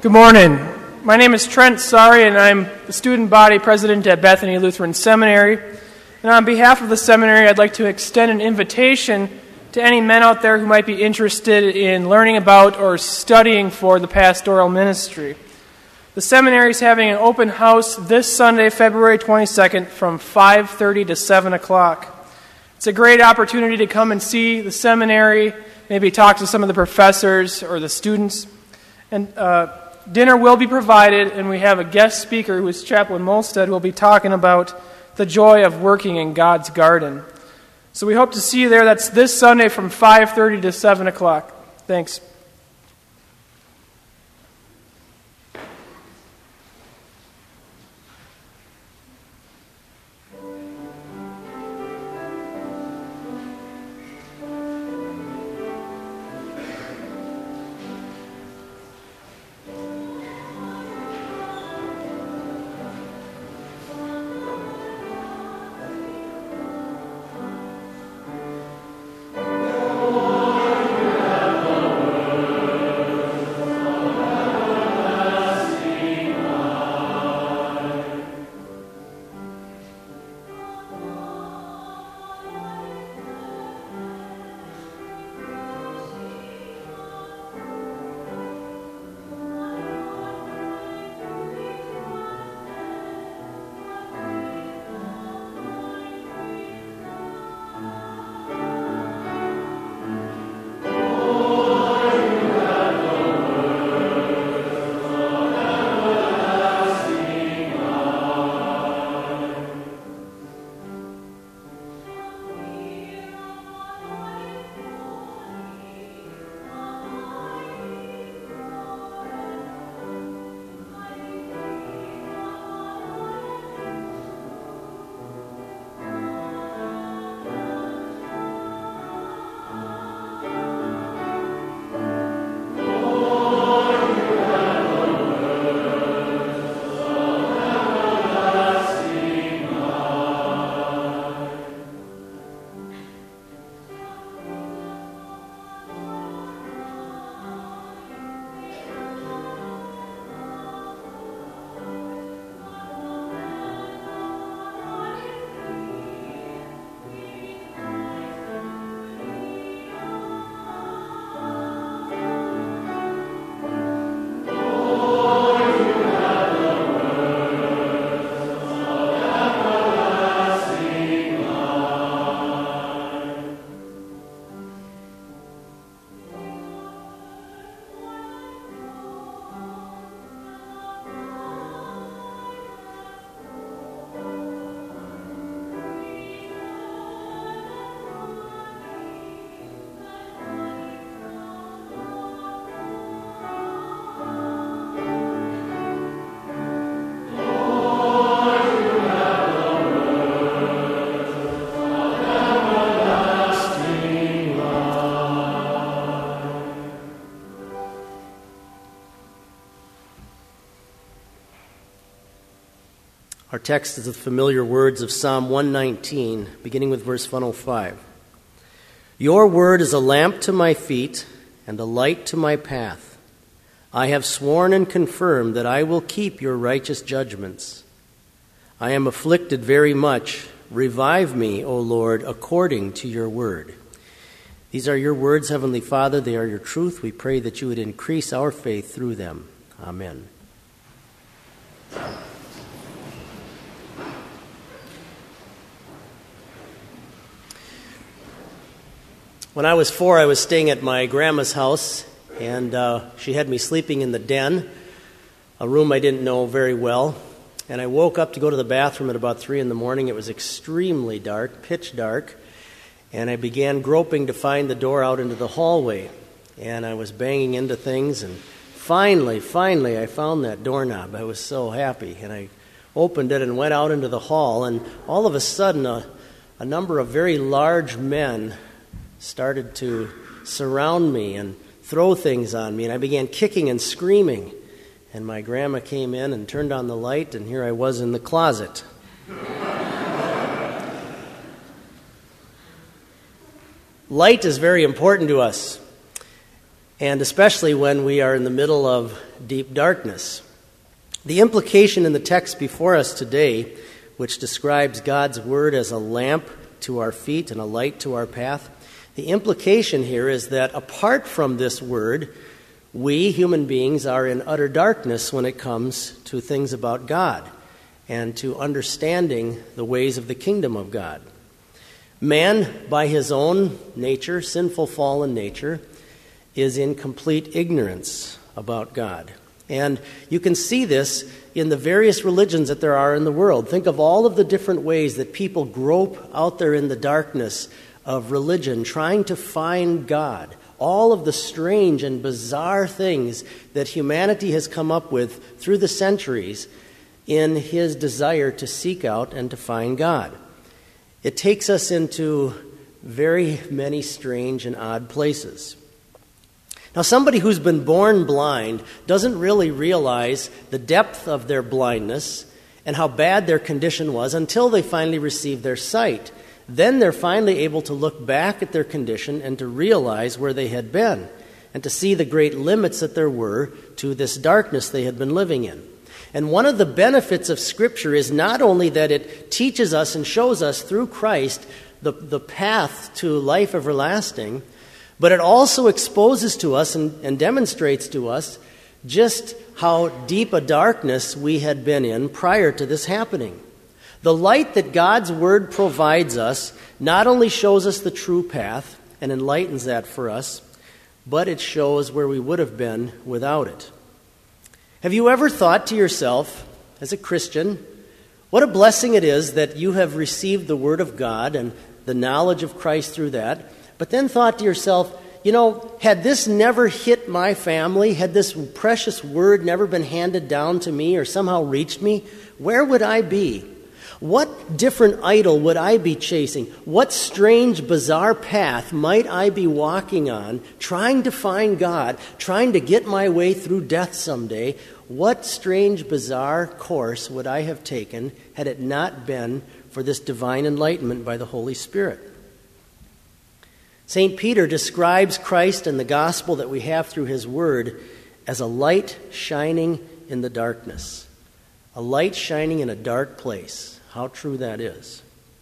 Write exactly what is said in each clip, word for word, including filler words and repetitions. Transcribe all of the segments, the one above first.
Good morning. My name is Trent Sari, and I'm the student body president at Bethany Lutheran Seminary. And on behalf of the seminary, I'd like to extend an invitation to any men out there who might be interested in learning about or studying for the pastoral ministry. The seminary is having an open house this Sunday, February twenty-second, from five thirty to seven o'clock. It's a great opportunity to come and see the seminary, maybe talk to some of the professors or the students. And uh, dinner will be provided, and we have a guest speaker who is Chaplain Molstead, who will be talking about the joy of working in God's garden. So we hope to see you there. That's this Sunday from five thirty to seven o'clock. Thanks. Our text is the familiar words of Psalm one nineteen, beginning with verse one oh five. Your word is a lamp to my feet and a light to my path. I have sworn and confirmed that I will keep your righteous judgments. I am afflicted very much. Revive me, O Lord, according to your word. These are your words, Heavenly Father. They are your truth. We pray that you would increase our faith through them. Amen. When I was four, I was staying at my grandma's house, and uh, she had me sleeping in the den, a room I didn't know very well. And I woke up to go to the bathroom at about three in the morning. It was extremely dark, pitch dark, and I began groping to find the door out into the hallway. And I was banging into things, and finally, finally, I found that doorknob. I was so happy, and I opened it and went out into the hall, and all of a sudden, a, a number of very large men started to surround me and throw things on me, and I began kicking and screaming. And my grandma came in and turned on the light, and here I was in the closet. Light is very important to us. and especially when we are in the middle of deep darkness. The implication in the text before us today, which describes God's Word as a lamp to our feet and a light to our path, the implication here is that apart from this Word, we, human beings, are in utter darkness when it comes to things about God and to understanding the ways of the kingdom of God. Man, by his own nature, sinful, fallen nature, is in complete ignorance about God. And you can see this in the various religions that there are in the world. Think of all of the different ways that people grope out there in the darkness of religion, trying to find God. All of the strange and bizarre things that humanity has come up with through the centuries in his desire to seek out and to find God. It takes us into very many strange and odd places. Now, somebody who's been born blind doesn't really realize the depth of their blindness and how bad their condition was until they finally receive their sight. Then they're finally able to look back at their condition and to realize where they had been and to see the great limits that there were to this darkness they had been living in. And one of the benefits of Scripture is not only that it teaches us and shows us through Christ the, the path to life everlasting, but it also exposes to us and, and demonstrates to us just how deep a darkness we had been in prior to this happening. The light that God's Word provides us not only shows us the true path and enlightens that for us, but it shows where we would have been without it. Have you ever thought to yourself, as a Christian, what a blessing it is that you have received the Word of God and the knowledge of Christ through that, but then thought to yourself, you know, had this never hit my family, had this precious Word never been handed down to me or somehow reached me, where would I be? What different idol would I be chasing? What strange, bizarre path might I be walking on, trying to find God, trying to get my way through death someday? What strange, bizarre course would I have taken had it not been for this divine enlightenment by the Holy Spirit? Saint Peter describes Christ and the gospel that we have through his word as a light shining in the darkness. A light shining in a dark place. How true that is.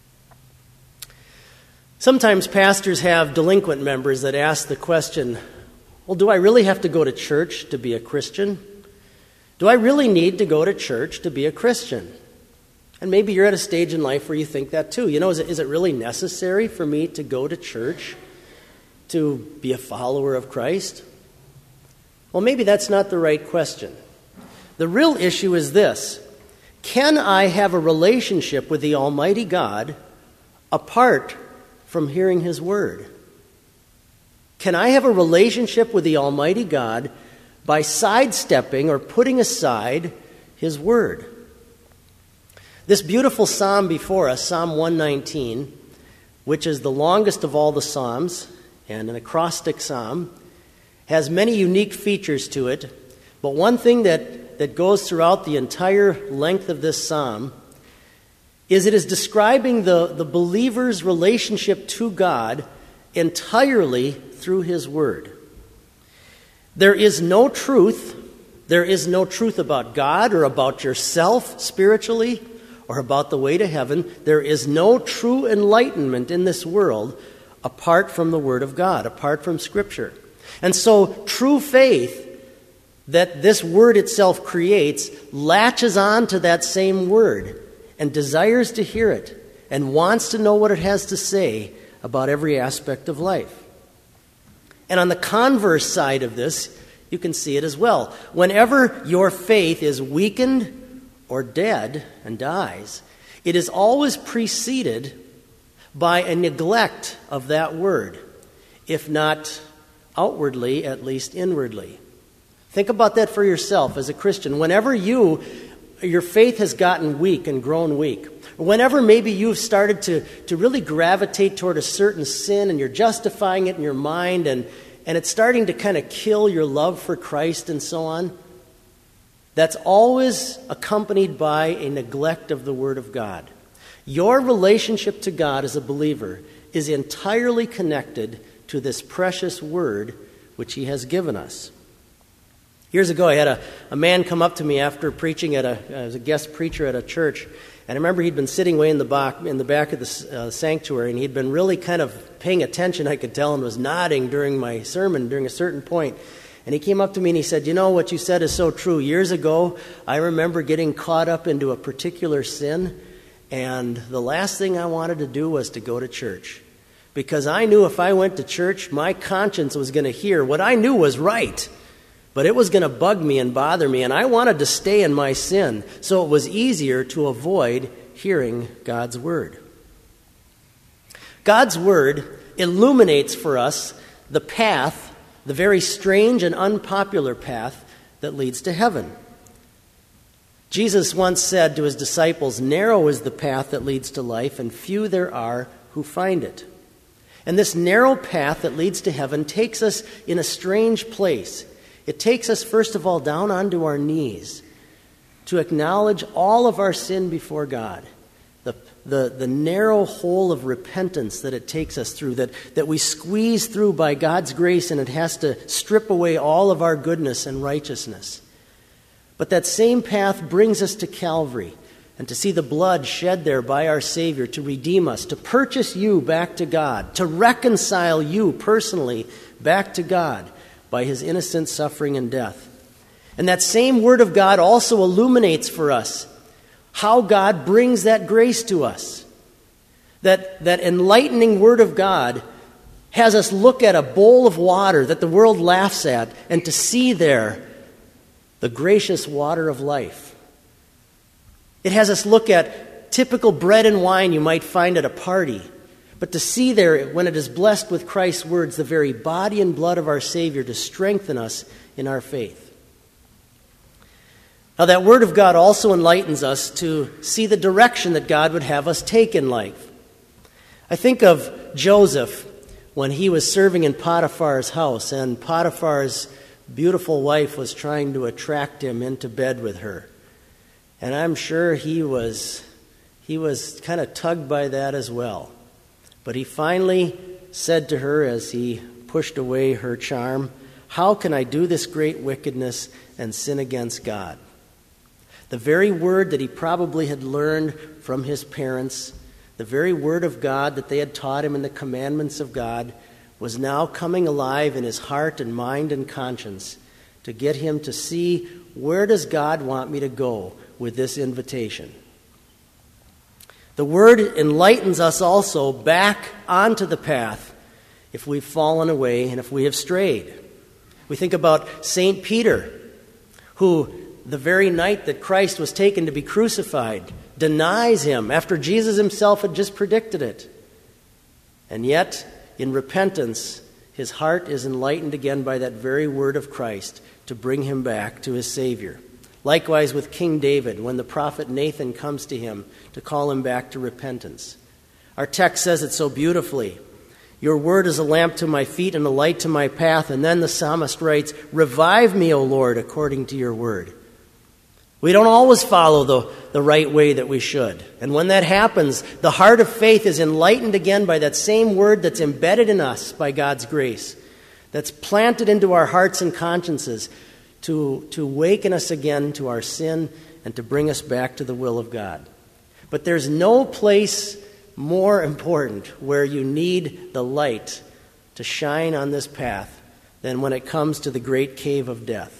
Sometimes pastors have delinquent members that ask the question, well, do I really have to go to church to be a Christian? Do I really need to go to church to be a Christian? And maybe you're at a stage in life where you think that too. You know, is it, is it really necessary for me to go to church to be a follower of Christ? Well, maybe that's not the right question. The real issue is this. Can I have a relationship with the Almighty God apart from hearing His Word? Can I have a relationship with the Almighty God by sidestepping or putting aside His Word? This beautiful psalm before us, Psalm one nineteen, which is the longest of all the psalms and an acrostic psalm, has many unique features to it. But one thing that, that goes throughout the entire length of this psalm is it is describing the, the believer's relationship to God entirely through His Word. There is no truth, there is no truth about God or about yourself spiritually or about the way to heaven. There is no true enlightenment in this world apart from the Word of God, apart from Scripture. And so true faith that this Word itself creates latches on to that same Word and desires to hear it and wants to know what it has to say about every aspect of life. And on the converse side of this, you can see it as well. Whenever your faith is weakened or dead and dies, it is always preceded by a neglect of that Word, if not outwardly, at least inwardly. Think about that for yourself as a Christian. Whenever you, your faith has gotten weak and grown weak, or whenever maybe you've started to, to really gravitate toward a certain sin and you're justifying it in your mind and, and it's starting to kind of kill your love for Christ and so on, that's always accompanied by a neglect of the Word of God. Your relationship to God as a believer is entirely connected to this precious Word which he has given us. Years ago, I had a, a man come up to me after preaching at a, as a guest preacher at a church, and I remember he'd been sitting way in the back, in the back of the uh, sanctuary, and he'd been really kind of paying attention, I could tell, and was nodding during my sermon during a certain point. And he came up to me and he said, "You know, what you said is so true. Years ago, I remember getting caught up into a particular sin, and the last thing I wanted to do was to go to church. Because I knew if I went to church, my conscience was going to hear what I knew was right. But it was going to bug me and bother me, and I wanted to stay in my sin, so it was easier to avoid hearing God's word." God's word illuminates for us the path, the very strange and unpopular path that leads to heaven. Jesus once said to his disciples, "Narrow is the path that leads to life, and few there are who find it." And this narrow path that leads to heaven takes us in a strange place. It takes us, first of all, down onto our knees to acknowledge all of our sin before God. The, the, the narrow hole of repentance that it takes us through, that, that we squeeze through by God's grace, and it has to strip away all of our goodness and righteousness. But that same path brings us to Calvary, and to see the blood shed there by our Savior to redeem us, to purchase you back to God, to reconcile you personally back to God by his innocent suffering and death. And that same Word of God also illuminates for us how God brings that grace to us. That, that enlightening Word of God has us look at a bowl of water that the world laughs at, and to see there the gracious water of life. It has us look at typical bread and wine you might find at a party, but to see there, when it is blessed with Christ's words, the very body and blood of our Savior to strengthen us in our faith. Now, that Word of God also enlightens us to see the direction that God would have us take in life. I think of Joseph when he was serving in Potiphar's house, and Potiphar's beautiful wife was trying to attract him into bed with her. And I'm sure he was, he was kind of tugged by that as well. But he finally said to her as he pushed away her charm, "How can I do this great wickedness and sin against God?" The very word that he probably had learned from his parents, the very word of God that they had taught him in the commandments of God, was now coming alive in his heart and mind and conscience to get him to see, where does God want me to go with this invitation? The Word enlightens us also back onto the path if we've fallen away and if we have strayed. We think about Saint Peter, who the very night that Christ was taken to be crucified denies him after Jesus himself had just predicted it. And yet, in repentance, his heart is enlightened again by that very word of Christ to bring him back to his Savior. Likewise with King David, when the prophet Nathan comes to him to call him back to repentance. Our text says it so beautifully. "Your word is a lamp to my feet and a light to my path." And then the psalmist writes, "Revive me, O Lord, according to your word." We don't always follow the, the right way that we should. And when that happens, the heart of faith is enlightened again by that same word that's embedded in us by God's grace, that's planted into our hearts and consciences, to, to waken us again to our sin and to bring us back to the will of God. But there's no place more important where you need the light to shine on this path than when it comes to the great cave of death.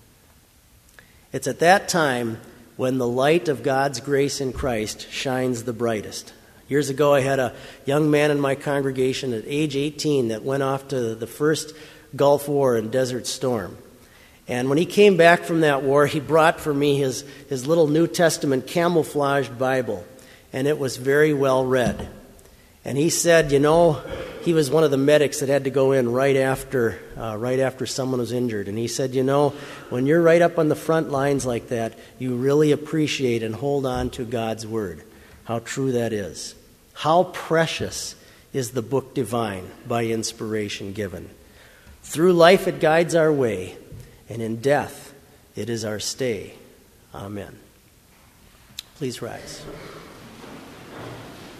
It's at that time when the light of God's grace in Christ shines the brightest. Years ago, I had a young man in my congregation at age eighteen that went off to the first Gulf War and Desert Storm. And when he came back from that war, he brought for me his, his little New Testament camouflaged Bible. And it was very well read. And he said, you know, he was one of the medics that had to go in right after, uh, right after someone was injured. And he said, you know, when you're right up on the front lines like that, you really appreciate and hold on to God's Word. How true that is. How precious is the book divine by inspiration given. Through life it guides our way, and in death it is our stay. Amen. Please rise.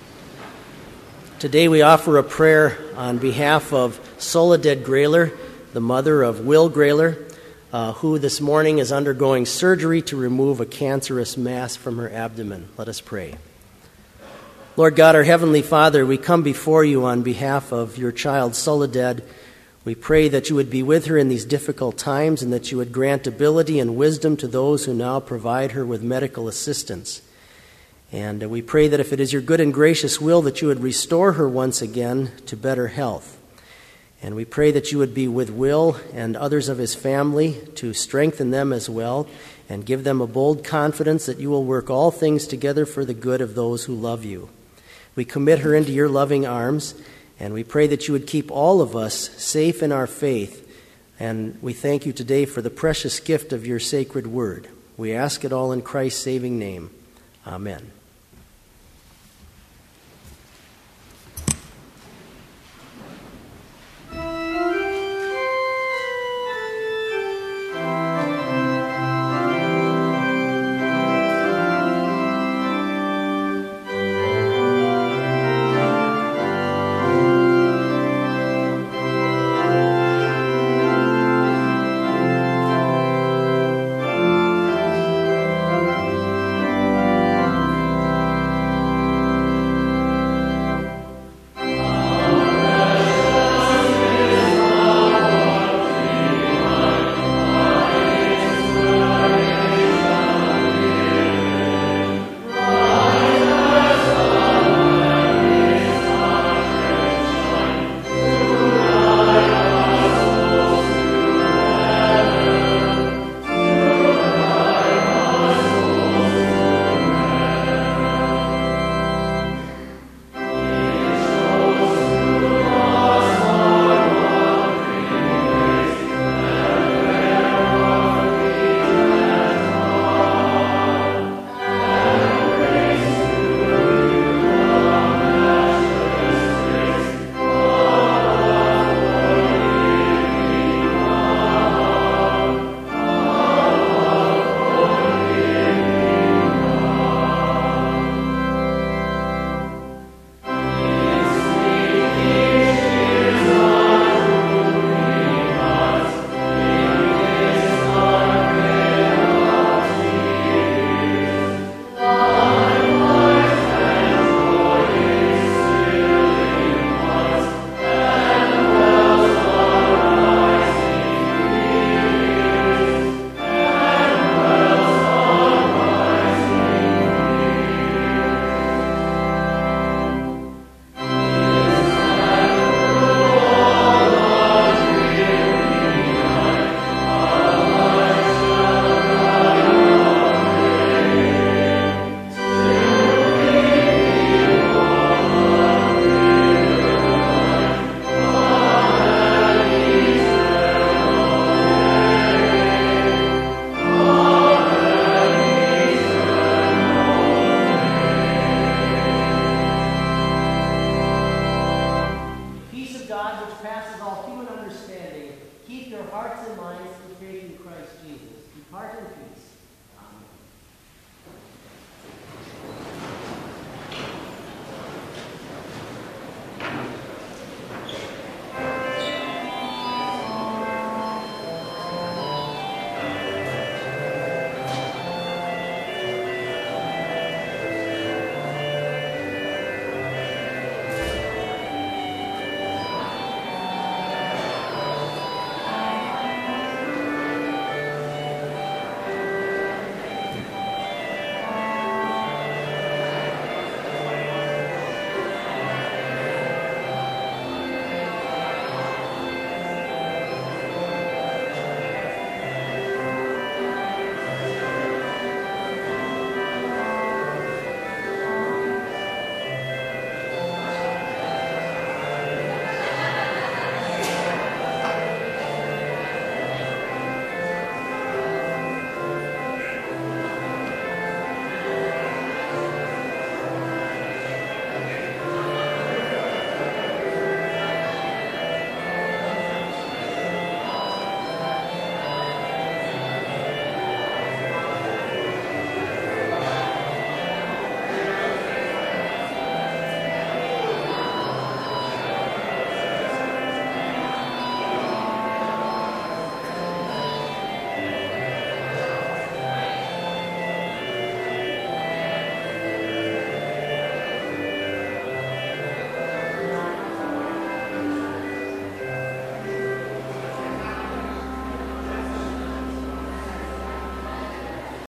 Today we offer a prayer on behalf of Soledad Grayler, the mother of Will Grayler, uh, who this morning is undergoing surgery to remove a cancerous mass from her abdomen. Let us pray. Lord God, our Heavenly Father, we come before you on behalf of your child Soledad. We pray that you would be with her in these difficult times and that you would grant ability and wisdom to those who now provide her with medical assistance. And we pray that if it is your good and gracious will, that you would restore her once again to better health. And we pray that you would be with Will and others of his family to strengthen them as well and give them a bold confidence that you will work all things together for the good of those who love you. We commit her into your loving arms, and we pray that you would keep all of us safe in our faith. And we thank you today for the precious gift of your sacred word. We ask it all in Christ's saving name. Amen. Keep your hearts and minds through faith in Christ Jesus. Depart in peace.